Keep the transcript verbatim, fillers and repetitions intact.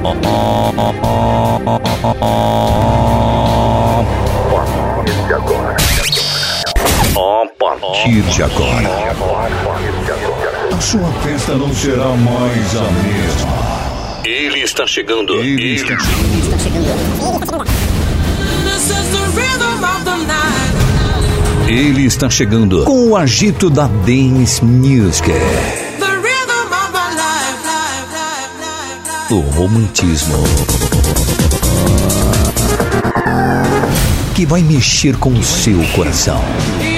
A partir de agora, a sua festa não será mais a mesma. Ele está chegando. Ele, Ele está chegando. Está chegando. Ele está chegando com o agito da Dance Music. O romantismo que vai mexer com o seu coração.